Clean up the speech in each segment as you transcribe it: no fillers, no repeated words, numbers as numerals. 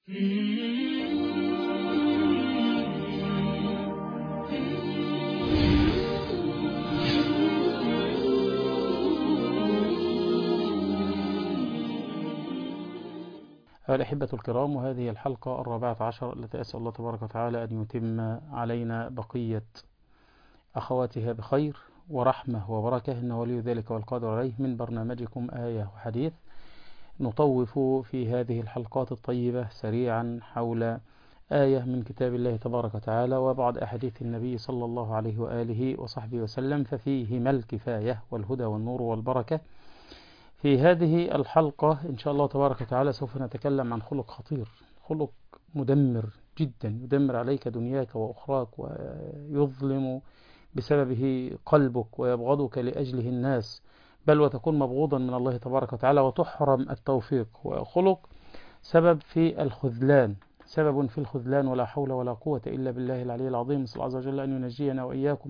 الأحبة الكرام، وهذه الحلقة 14 التي أسأل الله تبارك وتعالى أن يتم علينا بقية أخواتها بخير ورحمة وبركة، إنه ولي ذلك والقادر عليه، من برنامجكم آية وحديث. نطوف في هذه الحلقات الطيبة سريعا حول آية من كتاب الله تبارك وتعالى وبعض أحاديث النبي صلى الله عليه وآله وصحبه وسلم، ففيهما الكفاية والهدى والنور والبركة. في هذه الحلقة إن شاء الله تبارك وتعالى سوف نتكلم عن خلق خطير، خلق مدمر جدا، يدمر عليك دنياك وأخراك، ويظلم بسببه قلبك، ويبغضك لأجله الناس، بل وتكون مبغوضا من الله تبارك وتعالى وتحرم التوفيق. وخلق سبب في الخذلان، سبب في الخذلان، ولا حول ولا قوة إلا بالله العلي العظيم. نسأل الله عز وجل أن ينجينا وإياكم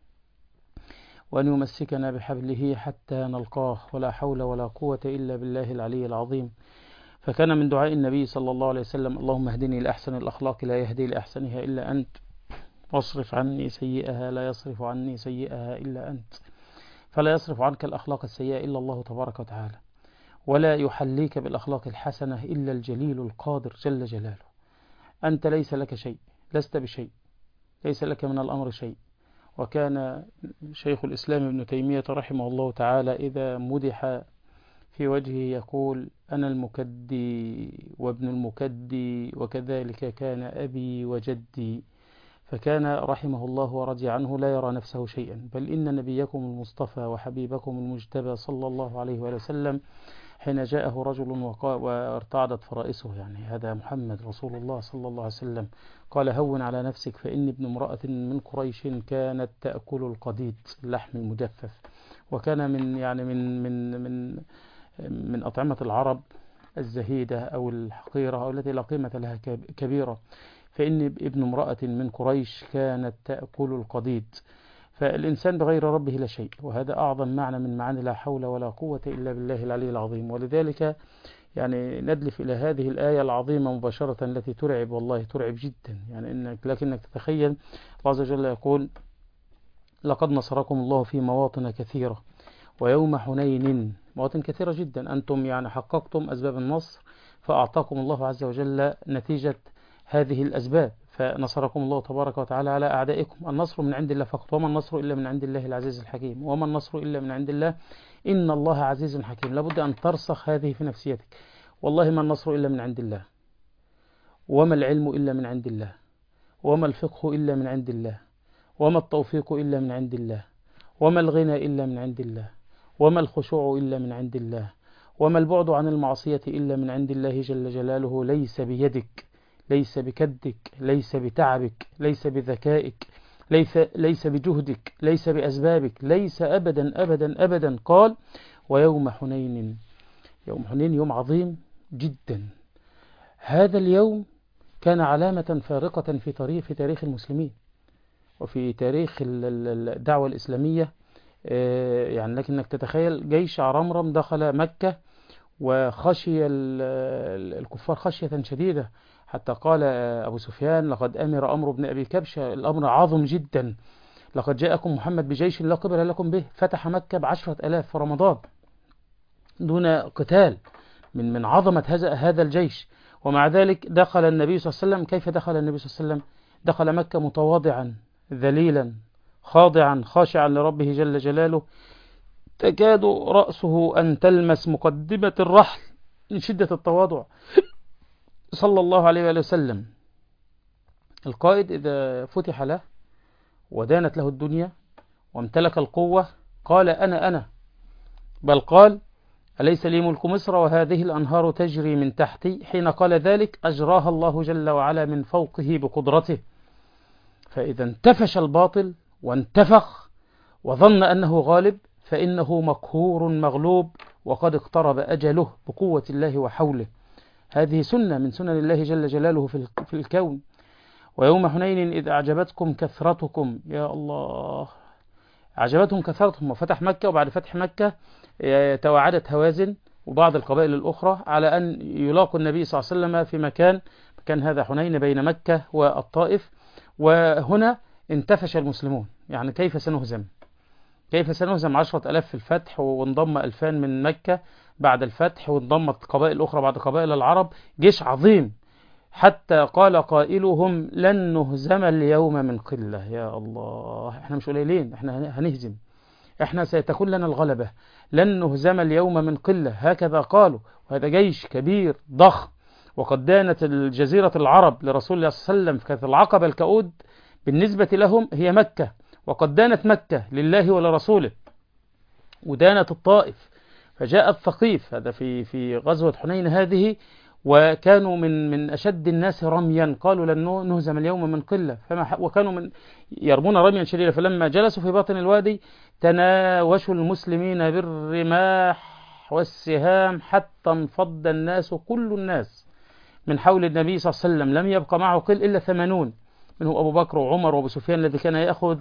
وأن يمسكنا بحبله حتى نلقاه، ولا حول ولا قوة إلا بالله العلي العظيم. فكان من دعاء النبي صلى الله عليه وسلم: اللهم اهدني لأحسن الأخلاق لا يهدي لأحسنها إلا أنت، واصرف عني سيئها لا يصرف عني سيئها إلا أنت. فلا يصرف عنك الأخلاق السيئة إلا الله تبارك وتعالى، ولا يحليك بالأخلاق الحسنة إلا الجليل القادر جل جلاله. أنت ليس لك شيء، لست بشيء، ليس لك من الأمر شيء. وكان شيخ الإسلام ابن تيمية رحمه الله تعالى إذا مدح في وجهه يقول: أنا المكدي وابن المكدي، وكذلك كان أبي وجدي. فكان رحمه الله ورضي عنه لا يرى نفسه شيئا، بل إن نبيكم المصطفى وحبيبكم المجتبى صلى الله عليه وسلم حين جاءه رجل وارتعدت فرائسه، يعني هذا محمد رسول الله صلى الله عليه وسلم، قال: هون على نفسك فإني ابن امرأة من قريش كانت تأكل القديد، اللحم المجفف، وكان من أطعمة العرب الزهيدة أو الحقيرة أو التي لا قيمة لها كبيرة. فإني ابن امرأة من قريش كانت تأكل القديد. فالإنسان بغير ربه لا شيء، وهذا أعظم معنى من معاني لا حول ولا قوة إلا بالله العلي العظيم. ولذلك يعني ندلف إلى هذه الآية العظيمة مباشرة التي ترعب، والله ترعب جدا. يعني لكنك تتخيل الله عز وجل يقول: لقد نصركم الله في مواطن كثيرة ويوم حنين، مواطن كثيرة جدا، أنتم يعني حققتم أسباب النصر، فأعطاكم الله عز وجل نتيجة هذه الأسباب، فنصركم الله تبارك وتعالى على أعدائكم. النصر من عند الله فقط، وما النصر إلا من عند الله العزيز الحكيم، وما النصر إلا من عند الله، إن الله عزيز حكيم. لابد أن ترسخ هذه في نفسيتك. والله ما النصر إلا من عند الله، وما العلم إلا من عند الله، وما الفقه إلا من عند الله، وما التوفيق إلا من عند الله، وما الغنى إلا من عند الله، وما الخشوع إلا من عند الله، وما البعد عن المعصية إلا من عند الله جل جلاله. ليس بيدك، ليس بكدك، ليس بتعبك، ليس بذكائك، ليس بجهدك، ليس بأسبابك، ليس أبدا أبدا أبدا. قال: ويوم حنين. يوم حنين يوم عظيم جدا. هذا اليوم كان علامة فارقة في تاريخ المسلمين وفي تاريخ الدعوة الإسلامية. يعني لكنك تتخيل جيش عرمرم دخل مكة وخشي الكفار خشية شديدة، حتى قال أبو سفيان: لقد أمر عمرو بن أبي كبشة، الأمر عظم جدا، لقد جاءكم محمد بجيش لا قبل لكم به. فتح مكة ب10,000 في رمضان دون قتال، من عظمة هذا الجيش. ومع ذلك دخل النبي صلى الله عليه وسلم. كيف دخل النبي صلى الله عليه وسلم؟ دخل مكة متواضعا ذليلا خاضعا خاشعا لربه جل جلاله، تكاد رأسه أن تلمس مقدمة الرحل من شدة التواضع صلى الله عليه وسلم. القائد إذا فتح له ودانت له الدنيا وامتلك القوة قال: أنا. بل قال: أليس لي ملك مصر وهذه الأنهار تجري من تحتي؟ حين قال ذلك أجراها الله جل وعلا من فوقه بقدرته. فإذا انتفش الباطل وانتفخ وظن أنه غالب، فإنه مقهور مغلوب، وقد اقترب أجله بقوة الله وحوله. هذه سنة من سنن الله جل جلاله في الكون. ويوم حنين إذ أعجبتكم كثرتكم، يا الله، أعجبتهم كثرتهم. وفتح مكة، وبعد فتح مكة توعدت هوازن وبعض القبائل الأخرى على أن يلاقوا النبي صلى الله عليه وسلم في مكان هذا حنين بين مكة والطائف. وهنا انتفش المسلمون، يعني كيف سنهزم؟ كيف سنهزم 10,000 في الفتح، وانضم 2000 من مكة بعد الفتح، وانضمت قبائل أخرى بعد قبائل العرب، جيش عظيم. حتى قال قائلهم لن نهزم اليوم من قلة. يا الله، احنا مش قليلين، احنا هنهزم، احنا سيتكون لنا الغلبة، لن نهزم اليوم من قلة، هكذا قالوا. وهذا جيش كبير ضخم. وقد دانت الجزيرة العرب لرسول الله صلى الله عليه وسلم، كانت العقبة الكؤود بالنسبة لهم هي مكة، وقد دانت مكة لله ولرسوله، ودانت الطائف. فجاء الثقيف هذا في غزوة حنين هذه، وكانوا من أشد الناس رميا، قالوا لن نهزم اليوم من قلة، وكانوا يرمون رميا شديدا. فلما جلسوا في باطن الوادي تناوشوا المسلمين بالرماح والسهام حتى انفض الناس، كل الناس من حول النبي صلى الله عليه وسلم، لم يبقى معه قل إلا 80 منه أبو بكر وعمر وأبو سفيان الذي كان يأخذ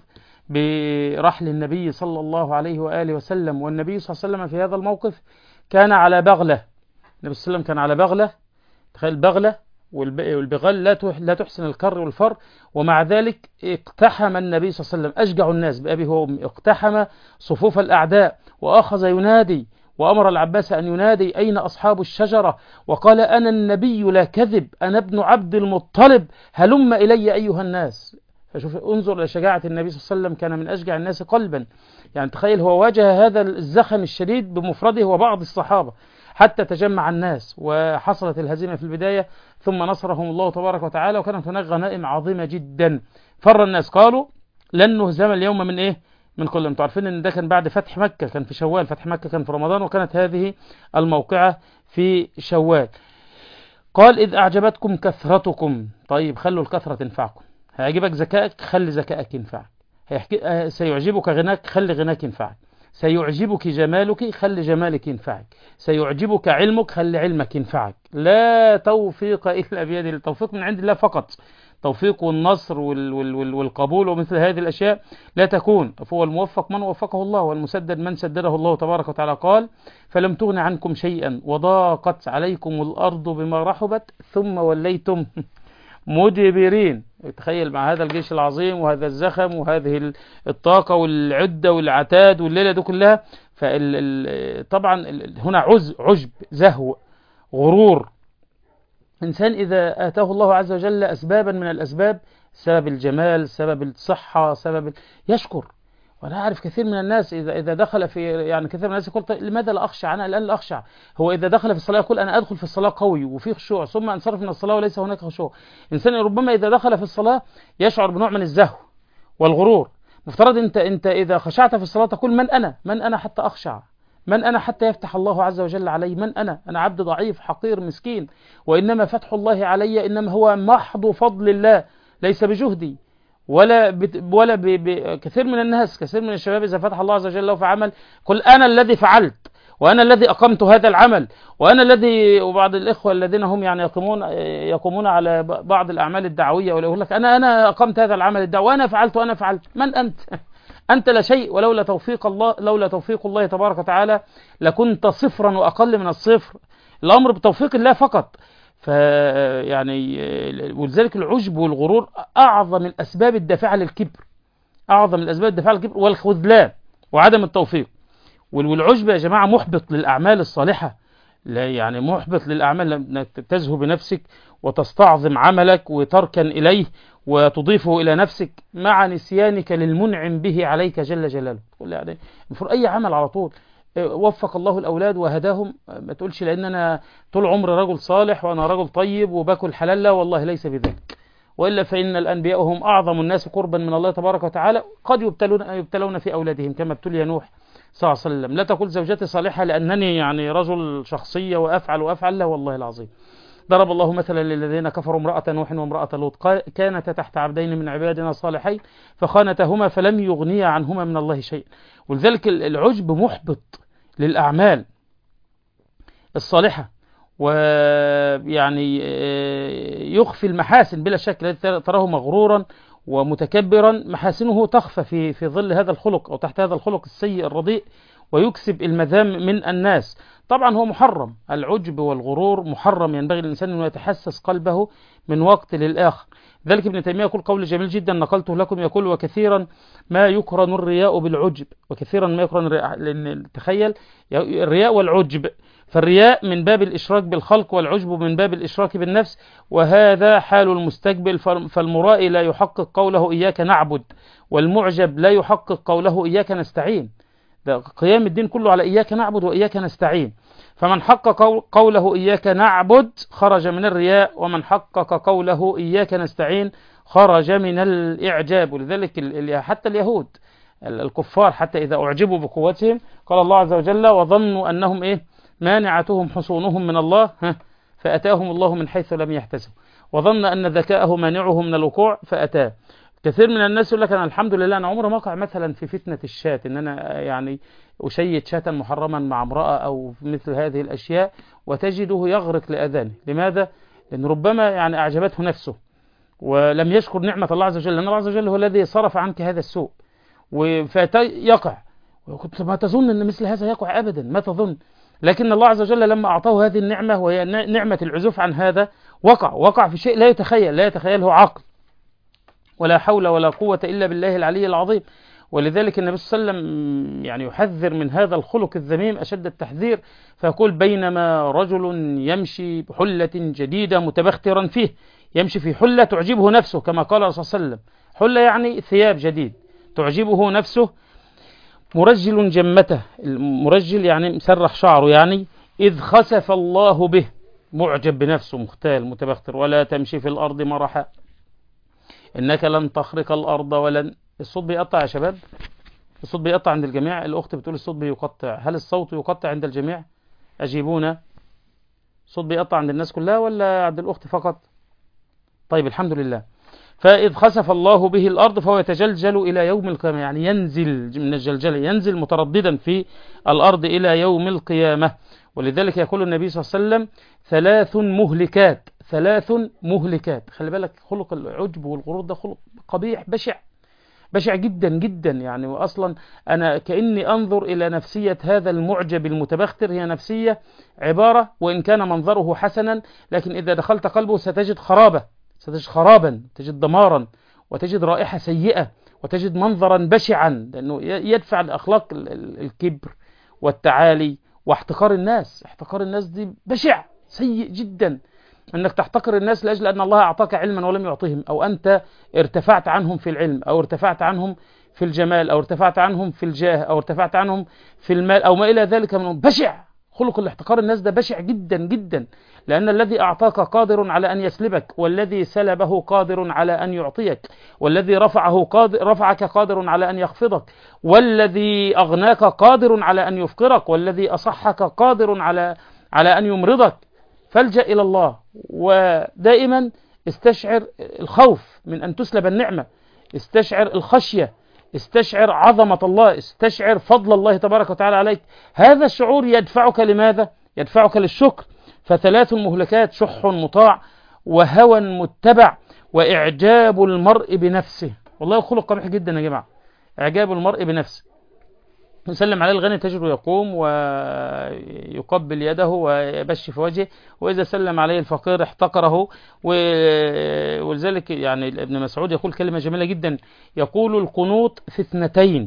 برحل النبي صلى الله عليه وآله وسلم. والنبي صلى الله عليه وسلم في هذا الموقف كان على بغلة. النبي صلى الله عليه وسلم كان على بغلة، تخيل بغلة، والبغال لا تحسن الكر والفر، ومع ذلك اقتحم النبي صلى الله عليه وسلم أشجع الناس بأبي هو أمي، اقتحم صفوف الأعداء وأخذ ينادي، وأمر العباس أن ينادي أين أصحاب الشجرة، وقال أنا النبي لا كذب، أنا ابن عبد المطلب، هلم إلي أيها الناس. فشوف، انظر إلى شجاعة النبي صلى الله عليه وسلم، كان من أشجع الناس قلبا. يعني تخيل، هو واجه هذا الزخم الشديد بمفرده وبعض الصحابة حتى تجمع الناس، وحصلت الهزيمة في البداية، ثم نصرهم الله تبارك وتعالى، وكانت هناك غنائم عظيمة جدا. فر الناس، قالوا لن نهزم اليوم من إيه؟ من قلة. انتم عارفين ان ده كان بعد فتح مكة، كان في شوال، فتح مكة كان في رمضان، وكانت هذه الموقعة في شوال. قال إذ أعجبتكم كثرتكم، طيب خلوا الكثرة تنفعكم، هيعجبك ذكائك خلي ذكائك ينفعك، سيعجبك غناك خلي غناك ينفعك، سيعجبك جمالك خلي جمالك ينفعك، سيعجبك علمك خلي علمك ينفعك. لا توفيق إلا بيد الله، التوفيق من عند الله فقط، توفيق والنصر والقبول ومثل هذه الأشياء لا تكون. فهو الموفق من وفقه الله، والمسدد من سدده الله تبارك وتعالى. قال فلم تغن عنكم شيئا وضاقت عليكم الأرض بما رحبت ثم وليتم مدبرين. تخيل مع هذا الجيش العظيم وهذا الزخم وهذه الطاقة والعدة والعتاد والليلة دي كلها، طبعا هنا عجب، زهو، غرور. إنسان إذا آتاه الله عز وجل أسبابا من الأسباب، سبب الجمال، سبب الصحة، يشكر. وأنا أعرف كثير من الناس إذا دخل في، يعني كثير من الناس يقول طيب لماذا لا أخشع؟ أنا الآن لا أخشع. هو إذا دخل في الصلاة يقول أنا أدخل في الصلاة قوي وفي خشوع، ثم أنصرف من الصلاة وليس هناك خشوع. إنسان ربما إذا دخل في الصلاة يشعر بنوع من الزهو والغرور. مفترض أنت إذا خشعت في الصلاة تقول من أنا حتى أخشع؟ من أنا حتى يفتح الله عز وجل علي؟ من أنا عبد ضعيف حقير مسكين، وإنما فتح الله علي إنما هو محض فضل الله، ليس بجهدي ولا كثير من الناس، كثير من الشباب إذا فتح الله عز وجل له في عمل قل أنا الذي فعلت، وأنا الذي أقمت هذا العمل، وأنا الذي. وبعض الإخوة الذين هم يعني يقومون على بعض الأعمال الدعوية ويقول لك أنا أقمت هذا العمل الدعوي، وأنا فعلت. من أنت؟ أنت لا شيء، ولولا توفيق الله، لولا توفيق الله تبارك وتعالى لكنت صفرا وأقل من الصفر. الأمر بتوفيق الله فقط. يعني ولذلك العجب والغرور أعظم الأسباب الدافعة للكبر، أعظم الأسباب الدافعة للكبر والخذلان وعدم التوفيق. والعجب يا جماعة محبط للأعمال الصالحة، لا يعني محبط للأعمال، أنك تزهو بنفسك وتستعظم عملك وتركن إليه وتضيفه إلى نفسك مع نسيانك للمنعم به عليك جل جلاله. يعني المفروض أي عمل على طول وفق الله الأولاد وهداهم، ما تقولش لأن أنا طول عمري رجل صالح وأنا رجل طيب وباكل حلال، لا والله ليس بذلك. وإلا فإن الأنبياء هم أعظم الناس قربا من الله تبارك وتعالى، قد يبتلون في أولادهم كما ابتلي نوح صلى الله عليه وسلم. لا تقول زوجتي صالحة لأنني يعني رجل شخصية وأفعل، لا والله العظيم. ضرب الله مثلا للذين كفروا امرأة نوح وامرأة لوط كانتا تحت عبدين من عبادنا صالحين فخانتهما فلم يغنيا عنهما من الله شيء. ولذلك العجب محبط للأعمال الصالحة، ويعني يخفي المحاسن بلا شك. الذي تراه مغرورا ومتكبرا محاسنه تخفى في ظل هذا الخلق أو تحت هذا الخلق السيء الرديء، ويكسب المذام من الناس. طبعا هو محرم، العجب والغرور محرم، ينبغي للإنسان أنه يتحسس قلبه من وقت للآخر. ذلك ابن تيمية يقول قول جميل جدا نقلته لكم، يقول وكثيرا ما يقرن الرياء بالعجب، وكثيرا ما يقرن الرياء، لأن تخيل الرياء والعجب، فالرياء من باب الإشراك بالخلق، والعجب من باب الإشراك بالنفس، وهذا حال المستكبر. فالمرائي لا يحقق قوله إياك نعبد، والمعجب لا يحقق قوله إياك نستعين. ده قيام الدين كله على إياك نعبد وإياك نستعين. فمن حقق قوله إياك نعبد خرج من الرياء، ومن حقق قوله إياك نستعين خرج من الإعجاب. ولذلك حتى اليهود الكفار حتى إذا أعجبوا بقوتهم قال الله عز وجل وظنوا أنهم مانعتهم حصونهم من الله فأتاهم الله من حيث لم يحتسبوا، وظن أن ذكاءه مانعه من الوقوع فأتاه. كثير من الناس يقول لك أنا الحمد لله أنا عمري ما أقع مثلا في فتنة الشات، إن أنا يعني أشيد شاتا محرما مع امرأة أو مثل هذه الأشياء، وتجده يغرق لأذانه. لماذا؟ لأن ربما يعني أعجبته نفسه ولم يشكر نعمة الله عز وجل، لأن الله عز وجل هو الذي صرف عنك هذا السوء، فيقع. وكنت ما تظن أن مثل هذا يقع أبدا، ما تظن. لكن الله عز وجل لما أعطاه هذه النعمة وهي نعمة العزوف عن هذا وقع في شيء لا يتخيله عقل، ولا حول ولا قوة إلا بالله العلي العظيم. ولذلك النبي صلى الله عليه وسلم يعني يحذر من هذا الخلق الذميم أشد التحذير، فيقول بينما رجل يمشي بحلة جديدة متبخترا فيه، يمشي في حلة تعجبه نفسه كما قال الرسول صلى الله عليه وسلم، حلة يعني ثياب جديد تعجبه نفسه، مرجل جمته، مرجل يعني مسرح شعره يعني، إذ خسف الله به، معجب بنفسه مختال متبختر، ولا تمشي في الأرض مرحا إنك لن تخرق الأرض ولن. الصوت بيقطع يا شباب، الصوت بيقطع عند الجميع. الأخت بتقول الصوت بيقطع، هل الصوت يقطع عند الجميع؟ أجيبونا. الصوت بيقطع عند الناس كلها ولا عند الأخت فقط؟ طيب الحمد لله. فإذ خسف الله به الأرض فهو يتجلجل إلى يوم القيامة، يعني ينزل من الجلجلة، ينزل مترددا في الأرض إلى يوم القيامة. ولذلك يقول النبي صلى الله عليه وسلم ثلاث مهلكات. خلي بالك خلق العجب والغرور ده خلق قبيح بشع جدا جدا يعني. وأصلا أنا كأني أنظر إلى نفسية هذا المعجب المتبختر، هي نفسية عبارة وإن كان منظره حسنا، لكن إذا دخلت قلبه ستجد خرابا، تجد دمارا، وتجد رائحة سيئة، وتجد منظرا بشعا، لأنه يدفع لأخلاق الكبر والتعالي واحتقار الناس. احتقار الناس دي بشع سيء جدا، أنك تحتقر الناس لأجل أن الله أعطاك علما ولم يعطيهم، أو أنت ارتفعت عنهم في العلم، أو ارتفعت عنهم في الجمال، أو ارتفعت عنهم في الجاه، أو ارتفعت عنهم في المال، أو ما إلى ذلك من بشع. خلق الاحتقار الناس ده بشع جدا جدا، لأن الذي أعطاك قادر على أن يسلبك، والذي سلبه قادر على أن يعطيك، والذي رفعك قادر على أن يخفضك، والذي أغناك قادر على أن يفقرك، والذي أصحك قادر على أن يمرضك. فالجأ إلى الله، ودائما استشعر الخوف من أن تسلب النعمة، استشعر الخشية، استشعر عظمة الله، استشعر فضل الله تبارك وتعالى عليك. هذا الشعور يدفعك لماذا؟ يدفعك للشكر. فثلاث مهلكات: شح مطاع، وهوى متبع، وإعجاب المرء بنفسه. والله خلق قبيح جدا يا جماعة، إعجاب المرء بنفسه. يسلم عليه الغني تجده يقوم ويقبل يده ويبشي في وجهه، وإذا سلم عليه الفقير احتقره. ولذلك يعني ابن مسعود يقول كلمة جميلة جدا، يقول القنوط في اثنتين،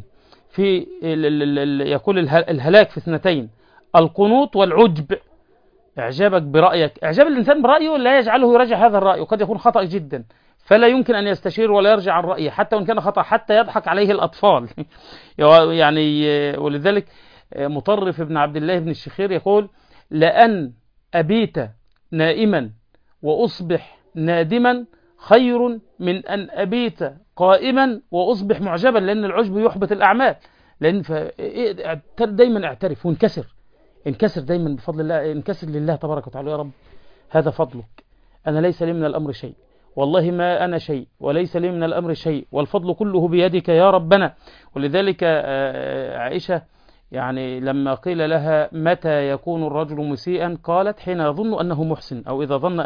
يقول الهلاك في اثنتين: القنوط والعجب. إعجابك برأيك، إعجاب الإنسان برأيه لا يجعله يراجع هذا الرأي، وقد يكون خطأ جدا، فلا يمكن أن يستشير ولا يرجع عن رأيه حتى وإن كان خطأ، حتى يضحك عليه الأطفال يعني. ولذلك مطرف ابن عبد الله بن الشخير يقول: لأن أبيت نائما وأصبح نادما خير من أن أبيت قائما وأصبح معجبا، لأن العجب يحبط الأعمال. لأن دايما اعترف انكسر دايما بفضل الله، انكسر لله تبارك وتعالى: يا رب هذا فضلك، أنا ليس لي من الأمر شيء، والله ما أنا شيء، وليس لي من الأمر شيء، والفضل كله بيدك يا ربنا. ولذلك عائشة يعني لما قيل لها متى يكون الرجل مسيئا، قالت: حين يظن أنه محسن، أو إذا ظن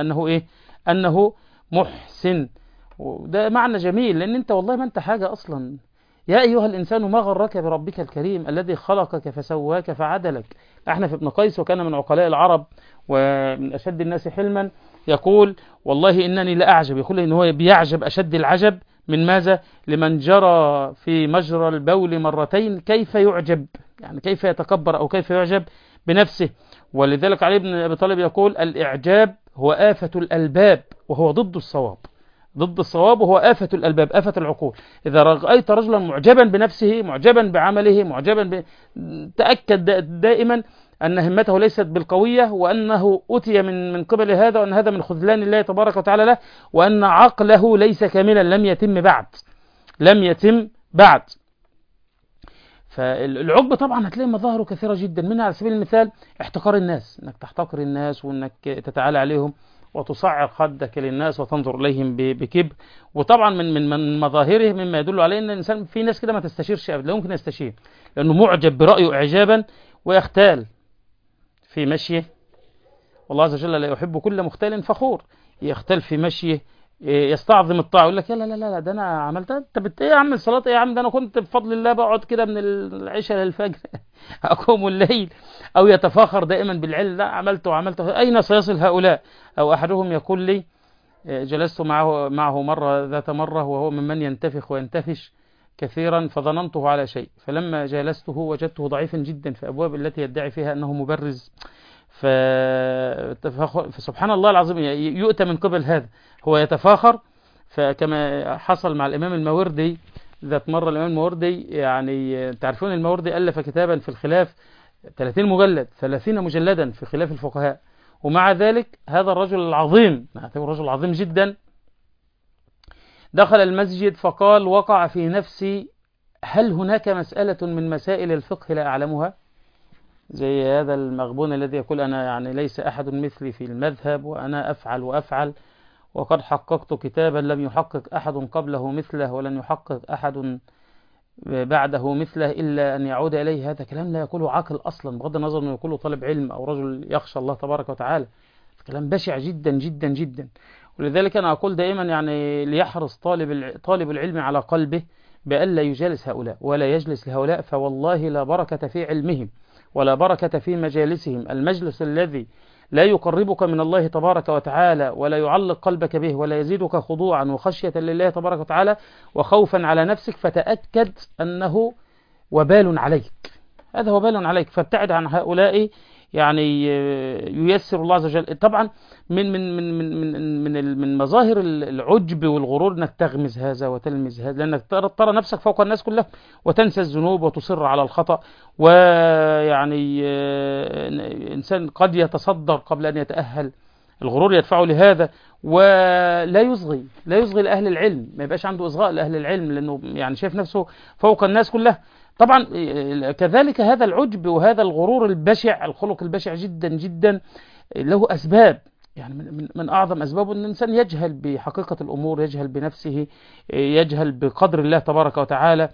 أنه محسن. وده معنى جميل، لأن أنت والله ما أنت حاجة أصلا، يا أيها الإنسان ما غرك بربك الكريم الذي خلقك فسواك فعدلك. أحنف بن قيس وكان من عقلاء العرب ومن أشد الناس حلما يقول والله إنني لأعجب، يقول إن هو بيعجب أشد العجب من ماذا؟ لمن جرى في مجرى البول مرتين كيف يعجب، يعني كيف يتكبر أو كيف يعجب بنفسه. ولذلك علي بن أبي طالب يقول الإعجاب هو آفة الألباب وهو ضد الصواب، ضد الصواب وهو آفة الألباب، آفة العقول. إذا رأيت رجلا معجبا بنفسه، معجبا بعمله، تأكد دائما أن همته ليست بالقوية، وأنه أتي من قبل هذا، وأن هذا من خذلان الله تبارك وتعالى له، وأن عقله ليس كاملا، لم يتم بعد، لم يتم بعد. فالعجب طبعا هتلاقي مظاهره كثيرة جدا، منها على سبيل المثال احتقار الناس، انك تحتقر الناس وانك تتعالى عليهم وتصعر خدك للناس وتنظر اليهم بكبر. وطبعا من مظاهره مما يدل عليه ان الانسان، في ناس كده ما تستشيرش ابدا، لا يمكن يستشير لانه معجب برأيه اعجابا ويختال في مشيه. والله عز وجل لا يحب كل مختال فخور، يختل في مشيه، يستعظم الطاعة، يقول لك لا لا لا لا ده انا عملتها، انت ايه يا عم الصلاة، ايه يا عم ده انا كنت بفضل الله بقعد كده من العشاء للفجر اقوم الليل. او يتفاخر دائما بالعلم، لا عملته. اين سيصل هؤلاء؟ او احدهم يقول لي جلست معه مرة ذات مرة وهو ممن ينتفخ وينتفش كثيرا، فظننته على شيء، فلما جالسته وجدته ضعيفا جدا في أبواب التي يدعي فيها أنه مبرز. فسبحان الله العظيم يؤتى من قبل هذا، هو يتفاخر. فكما حصل مع الإمام الماوردي ذات مرة، الإمام الماوردي يعني تعرفون الماوردي ألف كتابا في الخلاف 30 مجلد، 30 مجلدا في خلاف الفقهاء، ومع ذلك هذا الرجل العظيم، نعتبره رجل عظيم جدا، دخل المسجد فقال وقع في نفسي هل هناك مسألة من مسائل الفقه لا أعلمها؟ زي هذا المغبون الذي يقول أنا يعني ليس أحد مثلي في المذهب وأنا أفعل وأفعل، وقد حققت كتابا لم يحقق أحد قبله مثله ولن يحقق أحد بعده مثله إلا أن يعود إليه. هذا كلام لا يقوله عاقل أصلا، بغض النظر أنه يقوله طالب علم أو رجل يخشى الله تبارك وتعالى. كلام بشع جدا جدا جدا. ولذلك أنا أقول دائما يعني ليحرص طالب العلم على قلبه بألا يجالس هؤلاء ولا يجلس لهؤلاء، فوالله لا بركة في علمهم ولا بركة في مجالسهم. المجلس الذي لا يقربك من الله تبارك وتعالى ولا يعلق قلبك به ولا يزيدك خضوعا وخشية لله تبارك وتعالى وخوفا على نفسك، فتأكد أنه وبال عليك، هذا وبال عليك. فابتعد عن هؤلاء، يعني ييسر الله عز وجل. طبعا من مظاهر العجب والغرور انك تغمز هذا وتلمز هذا، لانك ترى نفسك فوق الناس كلها وتنسى الذنوب وتصر على الخطأ. ويعني انسان قد يتصدر قبل ان يتأهل، الغرور يدفعه لهذا. ولا يصغي لأهل العلم، ما يبقاش عنده إصغاء لأهل العلم، لأنه يعني شايف نفسه فوق الناس كلها. طبعا كذلك هذا العجب وهذا الغرور البشع، الخلق البشع جدا جدا، له أسباب. يعني من أعظم أسبابه أن الإنسان يجهل بحقيقة الأمور، يجهل بنفسه، يجهل بقدر الله تبارك وتعالى،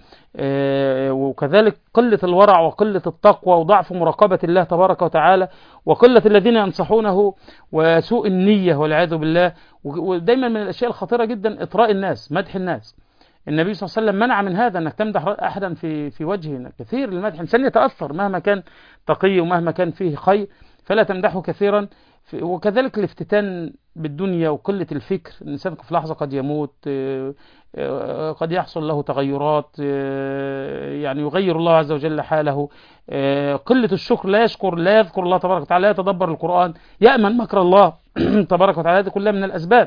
وكذلك قلة الورع وقلة التقوى وضعف مراقبة الله تبارك وتعالى وقلة الذين ينصحونه وسوء النية والعياذ بالله. ودايما من الأشياء الخطيرة جدا إطراء الناس، مدح الناس. النبي صلى الله عليه وسلم منع من هذا، أنك تمدح أحدا في وجهه. كثير المدح الإنسان يتأثر مهما كان تقي ومهما كان فيه خير، فلا تمدحه كثيرا. وكذلك الافتتان بالدنيا وقلة الفكر، الإنسان في لحظة قد يموت، قد يحصل له تغيرات، يعني يغير الله عز وجل حاله. قلة الشكر، لا يذكر الله تبارك وتعالى، لا يتدبر القرآن، يأمن مكر الله تبارك وتعالى. هذه كلها من الأسباب.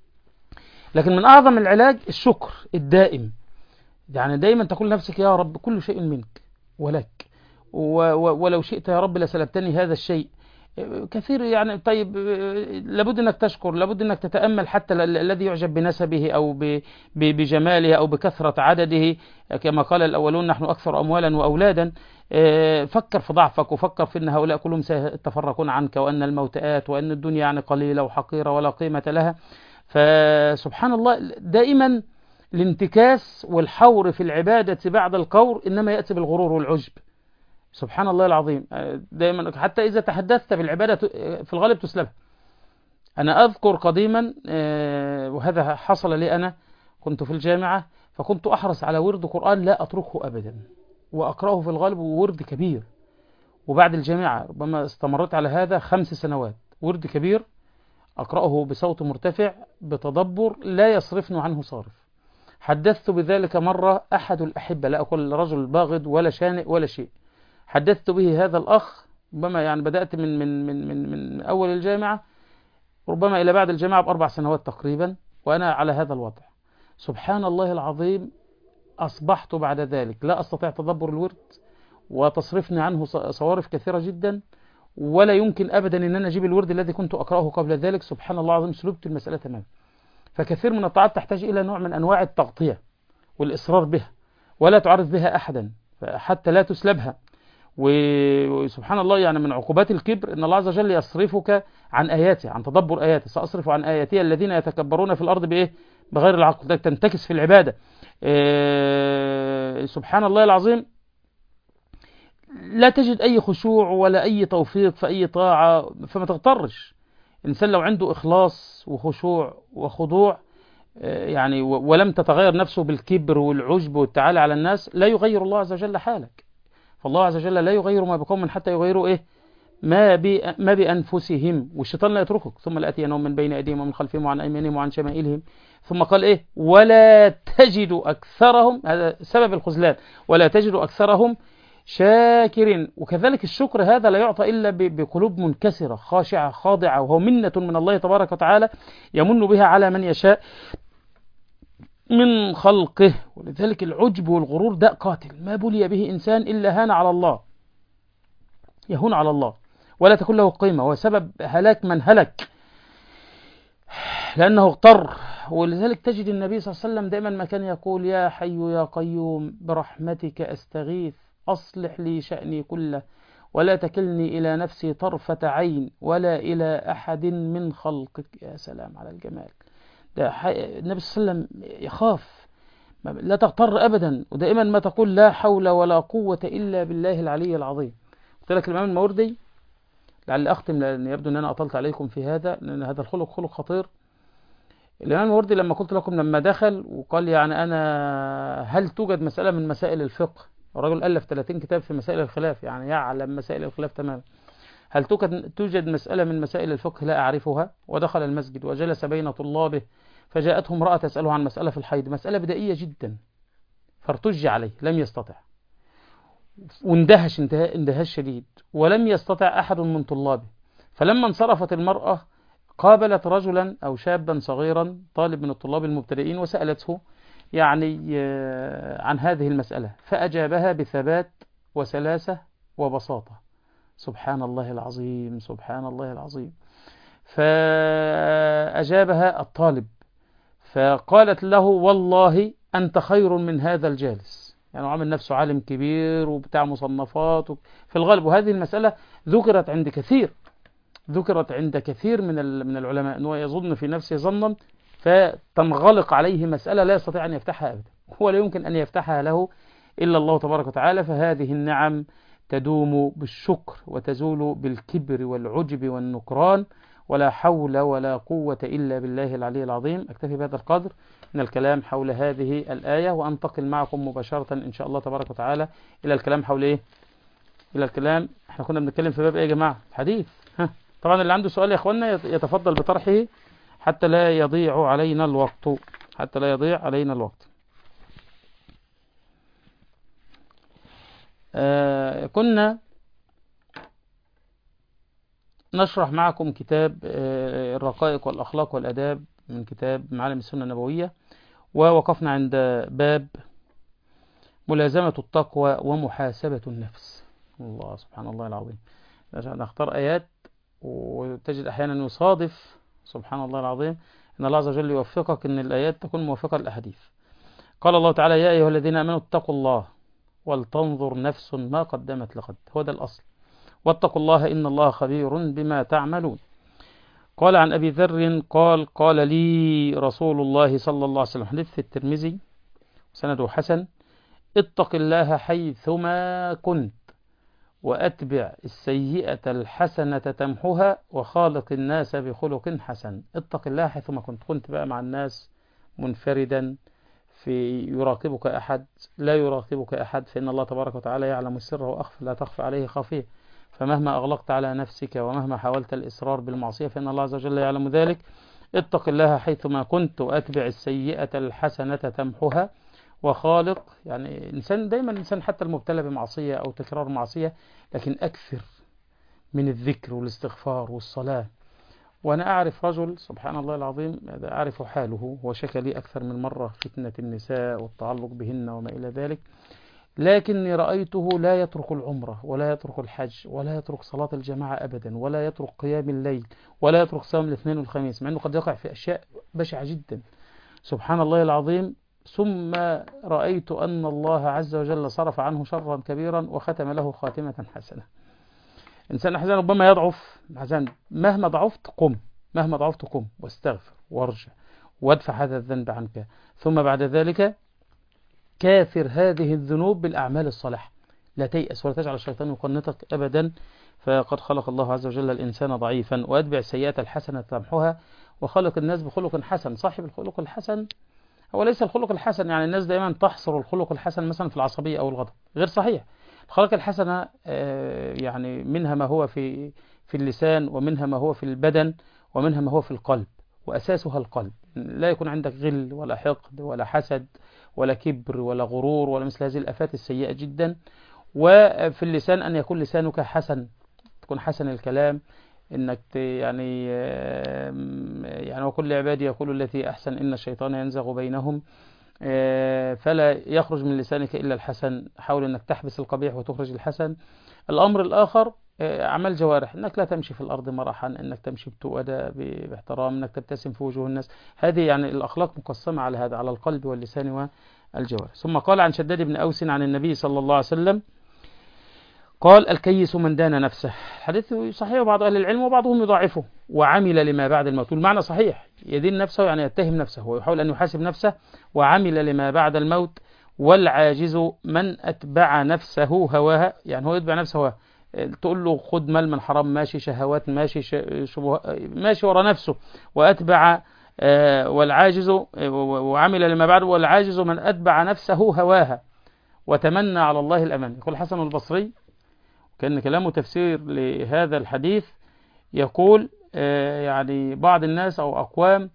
لكن من أعظم العلاج الشكر الدائم، يعني دائما تقول لنفسك يا رب كل شيء منك ولك، ولو شئت يا رب لسلبتني هذا الشيء. كثير يعني. طيب لابد انك تشكر، لابد انك تتأمل حتى الذي يعجب بنسبه او بجماله او بكثرة عدده، كما قال الاولون نحن اكثر اموالا واولادا. فكر في ضعفك، وفكر في ان هؤلاء كلهم سيتفرقون عنك، وان الموت آت، وان الدنيا يعني قليلة وحقيرة ولا قيمة لها. فسبحان الله دائما الانتكاس والحور في العبادة بعد القور انما يأتي بالغرور والعجب. سبحان الله العظيم. دائما حتى إذا تحدثت بالعبادة في الغالب تسلبها. أنا أذكر قديما، وهذا حصل لي أنا، كنت في الجامعة، فكنت أحرص على ورد قرآن لا أتركه أبدا، وأقرأه في الغالب ورد كبير. وبعد الجامعة ربما استمرت على هذا 5 سنوات، ورد كبير أقرأه بصوت مرتفع بتدبر لا يصرفني عنه صارف. حدثت بذلك مرة أحد الأحبة، لا أقول رجل باغض ولا شانئ ولا شيء، حدثت به هذا الأخ، ربما يعني بدأت من أول الجامعة ربما إلى بعد الجامعة ب4 سنوات تقريبا، وأنا على هذا الوضع. سبحان الله العظيم، أصبحت بعد ذلك لا أستطيع تدبر الورد، وتصرفني عنه صوارف كثيرة جدا، ولا يمكن أبدا أن أنا أجيب الورد الذي كنت أقرأه قبل ذلك. سبحان الله العظيم، سلبت المسألة تماما. فكثير من الطاعات تحتاج إلى نوع من أنواع التغطية والإصرار بها، ولا تعرض بها أحدا حتى لا تسلبها. وسبحان الله، يعني من عقوبات الكبر أن الله عز وجل يصرفك عن آياته، عن تدبر آياته. سأصرف عن آياتي الذين يتكبرون في الأرض بإيه؟ بغير العقل. ده تنتكس في العبادة. سبحان الله العظيم، لا تجد أي خشوع ولا أي توفيق في أي طاعة، فما تغترش. الإنسان لو عنده إخلاص وخشوع وخضوع يعني ولم تتغير نفسه بالكبر والعجب والتعالي على الناس، لا يغير الله عز وجل حالك. فالله عز وجل لا يغير ما بقوم حتى يغيروا إيه؟ ما بأنفسهم. والشيطان لا يتركك. ثم لآتينهم من بين أيديهم ومن خلفهم وعن أيمانهم وعن شمائلهم. ثم قال إيه؟ ولا تجد أكثرهم، هذا سبب الخذلان، ولا تجد أكثرهم شاكرين. وكذلك الشكر هذا لا يعطى إلا بقلوب منكسرة خاشعة خاضعة، وهو منة من الله تبارك وتعالى يمن بها على من يشاء من خلقه. ولذلك العجب والغرور داء قاتل، ما بلي به إنسان إلا هان على الله، يهون على الله ولا تكون له قيمة، وسبب هلاك من هلك لأنه اغتر. ولذلك تجد النبي صلى الله عليه وسلم دائما ما كان يقول: يا حي يا قيوم برحمتك أستغيث أصلح لي شأني كله ولا تكلني إلى نفسي طرفة عين ولا إلى أحد من خلقك. يا سلام على الجمال. ده النبي صلى الله عليه وسلم يخاف، لا تغتر أبدا، ودائما ما تقول: لا حول ولا قوة إلا بالله العلي العظيم. قلت لك الإمام الماوردي، لعل أختم لأن يبدو أن أنا أطلت عليكم في هذا، لأن هذا الخلق خلق خطير. الإمام الماوردي لما قلت لكم لما دخل وقال يعني أنا هل توجد مسألة من مسائل الفقه، الرجل ألف 30 كتاب في مسائل الخلاف، يعني يعلم مسائل الخلاف تماما، هل توجد مسألة من مسائل الفقه لا أعرفها؟ ودخل المسجد وجلس بين طلابه، فجاءته امرأة تسأله عن مسألة في الحيض، مسألة بدائية جدا، فارتج عليه، لم يستطع، واندهش اندهاش شديد، ولم يستطع أحد من طلابه. فلما انصرفت المرأة قابلت رجلا أو شابا صغيرا طالب من الطلاب المبتدئين وسألته يعني عن هذه المسألة، فأجابها بثبات وسلاسة وبساطة. سبحان الله العظيم، سبحان الله العظيم. فأجابها الطالب فقالت له: والله أنت خير من هذا الجالس. يعني عامل نفسه عالم كبير وبتاع مصنفات في الغالب. وهذه المسألة ذكرت عند كثير من العلماء، أنه يظن في نفسه ظنا فتنغلق عليه مسألة لا يستطيع أن يفتحها أبدا، هو لا يمكن أن يفتحها له إلا الله تبارك وتعالى. فهذه النعم تدوم بالشكر وتزول بالكبر والعجب والنكران، ولا حول ولا قوة إلا بالله العلي العظيم. أكتفي بهذا القدر من الكلام حول هذه الآية، وأنتقل معكم مباشرة إن شاء الله تبارك وتعالى إلى الكلام حول إيه؟ إلى الكلام، إحنا كنا بنتكلم في باب إيه يا جماعة؟ الحديث. طبعا اللي عنده سؤال يا أخوانا يتفضل بطرحه حتى لا يضيع علينا الوقت، كنا نشرح معكم كتاب الرقائق والأخلاق والأداب من كتاب معالم السنة النبوية، ووقفنا عند باب ملازمة التقوى ومحاسبة النفس. الله سبحان الله العظيم، نختار آيات وتجد أحيانا يصادف سبحان الله العظيم إن الله عز وجل يوفقك إن الآيات تكون موافقة للأحاديث. قال الله تعالى: يا أيها الذين آمنوا اتقوا الله ولتنظر نفس ما قدمت لغد. هو ده الأصل، واتقوا الله إن الله خبير بما تعملون. قال عن أبي ذر قال لي رسول الله صلى الله عليه وسلم، حديث في الترمذي سنده حسن: اتق الله حيثما كنت وأتبع السيئة الحسنة تمحها وخالق الناس بخلق حسن. اتق الله حيثما كنت بقى مع الناس منفردا في يراقبك أحد، لا يراقبك أحد، فإن الله تبارك وتعالى يعلم السر وأخفى، لا تخفى عليه خافية. فمهما أغلقت على نفسك ومهما حاولت الإصرار بالمعصية فإن الله عز وجل يعلم ذلك. اتق الله حيثما كنت وأتبع السيئة الحسنة تمحها وخالق. يعني إنسان دايما، الإنسان حتى المبتلى بمعصية أو تكرار معصية، لكن أكثر من الذكر والاستغفار والصلاة. وأنا أعرف رجل سبحان الله العظيم، أعرف حاله، وشكى لي أكثر من مرة فتنة النساء والتعلق بهن وما إلى ذلك، لكني رأيته لا يترك العمرة ولا يترك الحج ولا يترك صلاة الجماعة أبدا ولا يترك قيام الليل ولا يترك صيام الاثنين والخميس، مع أنه قد يقع في أشياء بشعة جدا سبحان الله العظيم. ثم رأيت أن الله عز وجل صرف عنه شرا كبيرا وختم له خاتمة حسنة. إنسان أحزان ربما يضعف، مهما ضعفت قم، مهما ضعفت قم واستغفر وارجع وادفع هذا الذنب عنك، ثم بعد ذلك كافر هذه الذنوب بالأعمال الصالحة. لا تيأس ولا تجعل الشيطان يقنطك أبدا، فقد خلق الله عز وجل الإنسان ضعيفا. وأتبع السيئات الحسنة تمحها وخلق الناس بخلق حسن. صاحب الخلق الحسن هو ليس الخلق الحسن، يعني الناس دائما تحصر الخلق الحسن مثلا في العصبية أو الغضب، غير صحيح. الخلق الحسنة يعني منها ما هو في اللسان، ومنها ما هو في البدن، ومنها ما هو في القلب، وأساسها القلب. لا يكون عندك غل ولا حقد ولا حسد ولا كبر ولا غرور ولا مثل هذه الآفات السيئة جدا. وفي اللسان أن يكون لسانك حسن، تكون حسن الكلام، إنك يعني وكل عبادي يقول التي أحسن إن الشيطان ينزغ بينهم، فلا يخرج من لسانك إلا الحسن. حاول أنك تحبس القبيح وتخرج الحسن. الأمر الآخر أعمال جوارح، أنك لا تمشي في الأرض مرحا، أنك تمشي بتؤدى باحترام، أنك تبتسم في وجوه الناس. هذه يعني الأخلاق مقسمة على هذا، على القلب واللسان والجوارح. ثم قال عن شداد بن أوس عن النبي صلى الله عليه وسلم قال الكيس من دان نفسه. الحديث صحيح بعض أهل العلم وبعضهم يضاعفه. وعمل لما بعد الموت، المعنى صحيح، يدين نفسه يعني يتهم نفسه ويحاول أن يحاسب نفسه. وعمل لما بعد الموت. والعاجز من أتبع نفسه هواها، يعني هو يتبع نفسه هواها، تقول له خد مال من حرام ماشي، شهوات ماشي، ماشي ورا نفسه. وأتبع والعاجز وعمل لما بعد. والعاجز من أتبع نفسه هواها وتمنى على الله الأمان. يقول الحسن البصري كان كلامه تفسير لهذا الحديث، يقول يعني بعض الناس أو أقوام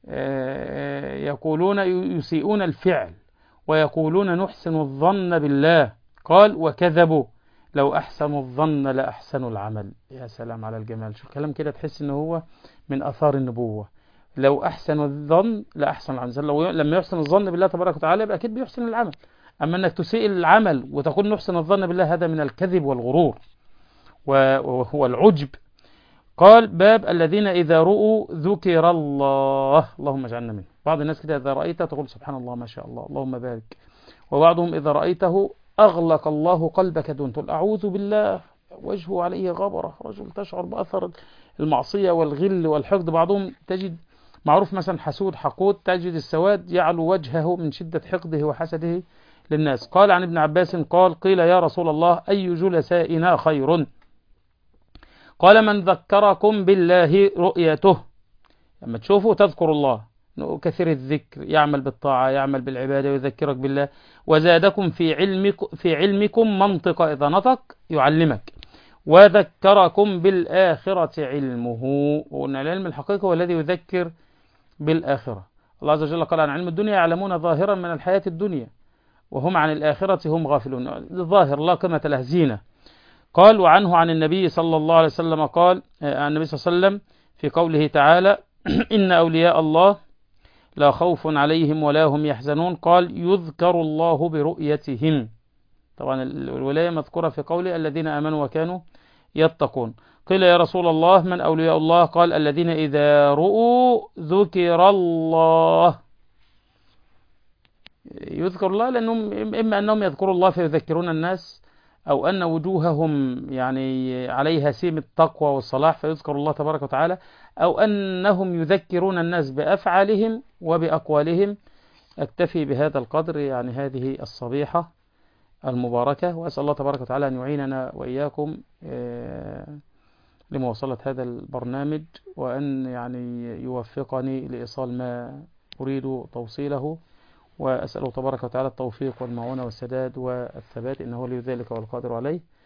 يقولون يسيئون الفعل ويقولون نحسن الظن بالله، قال وكذبوا، لو أحسنوا الظن لأحسنوا العمل. يا سلام على الجمال، شو كلام كده تحس إنه هو من أثار النبوة. لو أحسنوا الظن لأحسن العمل. لما يحسن الظن بالله تبارك وتعالى يبقى أكيد بيحسن العمل. أما أنك تسيء العمل وتقول نحسن الظن بالله، هذا من الكذب والغرور وهو العجب. قال باب الذين إذا رؤوا ذكر الله، اللهم اجعلنا منه. بعض الناس كده إذا رأيته تقول سبحان الله ما شاء الله اللهم بارك. وبعضهم إذا رأيته أغلق الله قلبك دون، تقول أعوذ بالله وجهه عليه غبرة، رجل تشعر بأثر المعصية والغل والحقد. بعضهم تجد معروف مثلا حسود حقود، تجد السواد يعلو وجهه من شدة حقده وحسده للناس. قال عن ابن عباس قال قيل يا رسول الله أي جلسائنا خير؟ قال من ذكركم بالله رؤيته، لما تشوفه تذكر الله، كثير الذكر، يعمل بالطاعة يعمل بالعبادة ويذكرك بالله. وزادكم في علمكم منطقة، إذا نطق يعلمك. وذكركم بالآخرة علمه، وأن العلم الحقيقي هو الذي يذكر بالآخرة. الله عز وجل قال عن علم الدنيا يعلمون ظاهرا من الحياة الدنيا وهم عن الآخرة هم غافلون. الظاهر لا قيمة له، زينة. قال وعنه عن النبي صلى الله عليه وسلم قال عن النبي صلى الله عليه وسلم في قوله تعالى إن أولياء الله لا خوف عليهم ولا هم يحزنون، قال يذكر الله برؤيتهم. طبعا الولاية مذكورة في قوله الذين آمنوا وكانوا يتقون. قيل يا رسول الله من أولياء الله؟ قال الذين إذا رؤوا ذكر الله. يذكر الله لأنهم إما أنهم يذكروا الله فيذكرون الناس، أو أن وجوههم يعني عليها سيم التقوى والصلاح فيذكر الله تبارك وتعالى، أو أنهم يذكرون الناس بأفعالهم وبأقوالهم. أكتفي بهذا القدر يعني هذه الصبيحة المباركة، وأسأل الله تبارك وتعالى أن يعيننا وإياكم لمواصلة هذا البرنامج، وأن يعني يوفقني لإيصال ما أريد توصيله، وأسأله تبارك وتعالى التوفيق والمعونة والسداد والثبات، إنه ولي ذلك والقادر عليه.